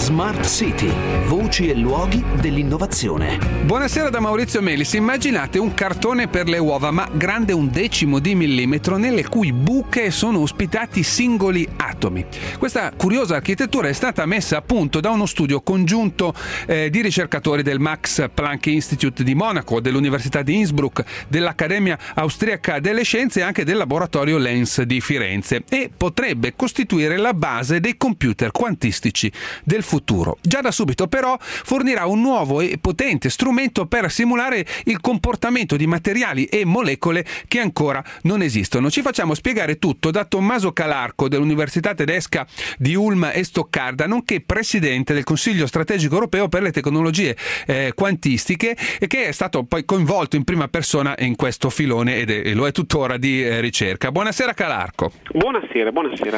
Smart City, voci e luoghi dell'innovazione. Buonasera da Maurizio Melis. Immaginate un cartone per le uova, ma grande 1/10 di millimetro, nelle cui buche sono ospitati singoli atomi. Questa curiosa architettura è stata messa a punto da uno studio congiunto di ricercatori del Max Planck Institute di Monaco, dell'Università di Innsbruck, dell'Accademia Austriaca delle Scienze e anche del laboratorio LENS di Firenze, e potrebbe costituire la base dei computer quantistici del futuro. Già da subito però fornirà un nuovo e potente strumento per simulare il comportamento di materiali e molecole che ancora non esistono. Ci facciamo spiegare tutto da Tommaso Calarco dell'Università tedesca di Ulm e Stoccarda, nonché presidente del Consiglio strategico europeo per le tecnologie quantistiche, e che è stato poi coinvolto in prima persona in questo filone e lo è tuttora di ricerca. Buonasera Calarco. Buonasera.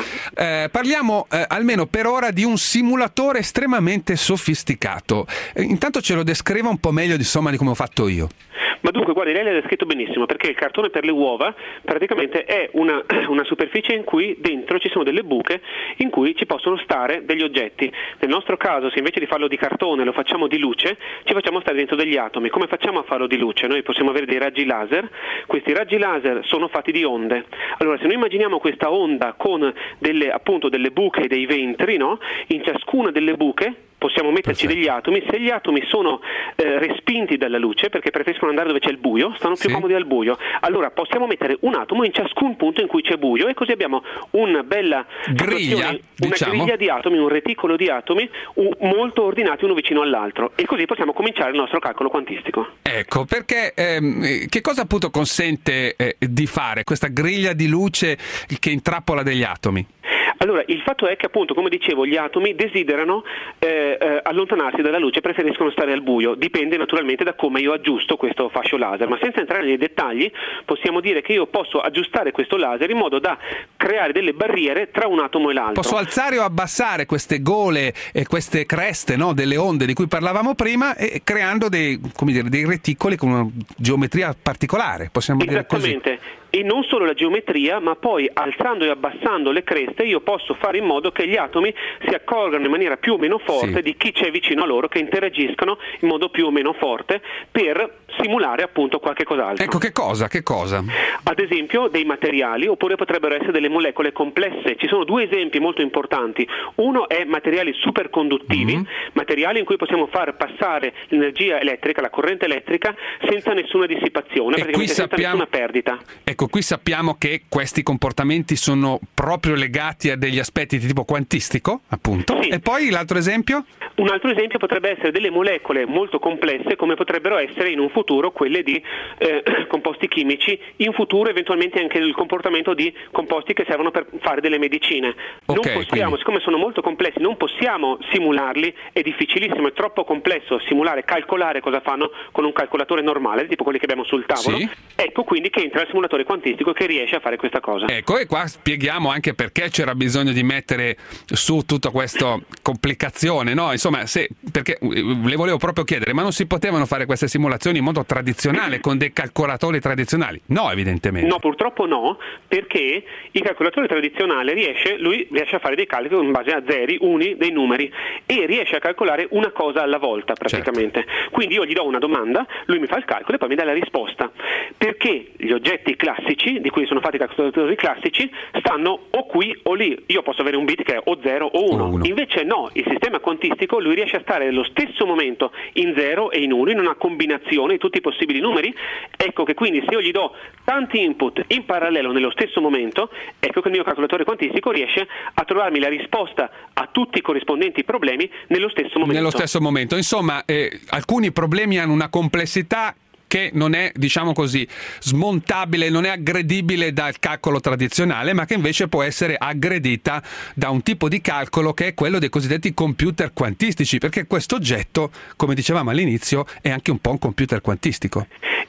Parliamo almeno per ora di un simulatore estremamente sofisticato. Intanto ce lo descriva un po' meglio di come ho fatto io. Ma dunque, guardi, lei l'ha descritto benissimo, perché il cartone per le uova praticamente è una superficie in cui dentro ci sono delle buche in cui ci possono stare degli oggetti. Nel nostro caso, se invece di farlo di cartone lo facciamo di luce, ci facciamo stare dentro degli atomi. Come facciamo a farlo di luce? Noi possiamo avere dei raggi laser. Questi raggi laser sono fatti di onde. Allora, se noi immaginiamo questa onda con delle buche e dei ventri, no? In ciascuna delle buche possiamo metterci degli atomi. Se gli atomi sono respinti dalla luce, perché preferiscono andare dove c'è il buio, stanno più comodi al buio, allora possiamo mettere un atomo in ciascun punto in cui c'è buio, e così abbiamo una bella griglia di atomi, un reticolo di atomi molto ordinati uno vicino all'altro, e così possiamo cominciare il nostro calcolo quantistico. Ecco, perché che cosa appunto consente di fare questa griglia di luce che intrappola degli atomi? Allora, il fatto è che, appunto, come dicevo, gli atomi desiderano allontanarsi dalla luce, preferiscono stare al buio. Dipende naturalmente da come io aggiusto questo fascio laser, ma senza entrare nei dettagli possiamo dire che io posso aggiustare questo laser in modo da creare delle barriere tra un atomo e l'altro. Posso alzare o abbassare queste gole e queste creste, no, delle onde di cui parlavamo prima, e creando dei reticoli con una geometria particolare, possiamo dire così. Esattamente. E non solo la geometria, ma poi alzando e abbassando le creste io posso fare in modo che gli atomi si accorgano in maniera più o meno forte di chi c'è vicino a loro, che interagiscano in modo più o meno forte per simulare appunto qualche cos'altro. Ecco, che cosa? Ad esempio dei materiali, oppure potrebbero essere delle molecole complesse. Ci sono due esempi molto importanti. Uno è materiali superconduttivi, materiali in cui possiamo far passare l'energia elettrica, la corrente elettrica, senza nessuna dissipazione, praticamente senza nessuna perdita. Ecco, qui sappiamo che questi comportamenti sono proprio legati a degli aspetti di tipo quantistico, appunto. Sì. E poi l'altro esempio? Un altro esempio potrebbe essere delle molecole molto complesse, come potrebbero essere in un futuro quelle di composti chimici, in futuro eventualmente anche il comportamento di composti che servono per fare delle medicine. Siccome sono molto complessi, non possiamo simularli, è difficilissimo, è troppo complesso calcolare cosa fanno con un calcolatore normale, tipo quelli che abbiamo sul tavolo. Sì. Ecco quindi che entra il simulatore quantistico che riesce a fare questa cosa. Ecco, e qua spieghiamo anche perché c'era bisogno di mettere su tutta questa complicazione, no? Insomma, perché le volevo proprio chiedere, ma non si potevano fare queste simulazioni in modo tradizionale, con dei calcolatori tradizionali? No, evidentemente. No, purtroppo no, perché il calcolatore tradizionale riesce a fare dei calcoli in base a zeri, uni, dei numeri, e riesce a calcolare una cosa alla volta praticamente. Certo. Quindi io gli do una domanda, lui mi fa il calcolo e poi mi dà la risposta, perché gli oggetti classici, di cui sono fatti i calcolatori classici, stanno o qui o lì. Io posso avere un bit che è o 0 o 1. Invece no, il sistema quantistico, lui riesce a stare nello stesso momento in 0 e in 1, in una combinazione di tutti i possibili numeri. Ecco che quindi se io gli do tanti input in parallelo nello stesso momento, ecco che il mio calcolatore quantistico riesce a trovarmi la risposta a tutti i corrispondenti problemi nello stesso momento. Insomma, alcuni problemi hanno una complessità che non è, diciamo così, smontabile, non è aggredibile dal calcolo tradizionale, ma che invece può essere aggredita da un tipo di calcolo che è quello dei cosiddetti computer quantistici, perché questo oggetto, come dicevamo all'inizio, è anche un po' un computer quantistico.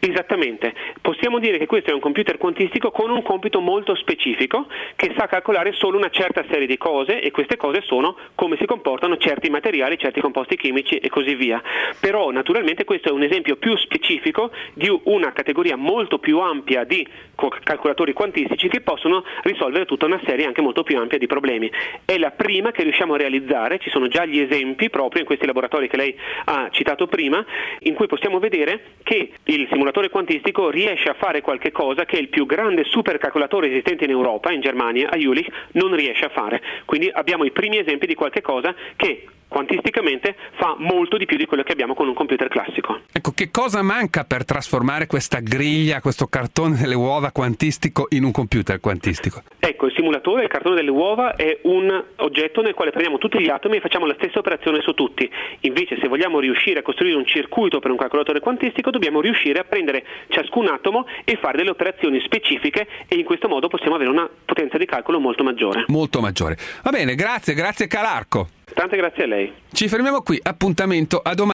Esattamente, possiamo dire che questo è un computer quantistico con un compito molto specifico che sa calcolare solo una certa serie di cose, e queste cose sono come si comportano certi materiali, certi composti chimici e così via. Però naturalmente questo è un esempio più specifico di una categoria molto più ampia di calcolatori quantistici che possono risolvere tutta una serie anche molto più ampia di problemi. È la prima che riusciamo a realizzare, ci sono già gli esempi proprio in questi laboratori che lei ha citato prima, in cui possiamo vedere che il simulatore quantistico riesce a fare qualche cosa che il più grande supercalcolatore esistente in Europa, in Germania, a Jülich, non riesce a fare. Quindi abbiamo i primi esempi di qualche cosa che quantisticamente fa molto di più di quello che abbiamo con un computer classico. Ecco, che cosa manca per trasformare questa griglia, questo cartone delle uova quantistico in un computer quantistico? Ecco, il simulatore, il cartone delle uova, è un oggetto nel quale prendiamo tutti gli atomi e facciamo la stessa operazione su tutti. Invece, se vogliamo riuscire a costruire un circuito per un calcolatore quantistico, dobbiamo riuscire a prendere ciascun atomo e fare delle operazioni specifiche, e in questo modo possiamo avere una potenza di calcolo molto maggiore. Molto maggiore. Va bene, grazie Calarco. Tante grazie a lei. Ci fermiamo qui, appuntamento a domani.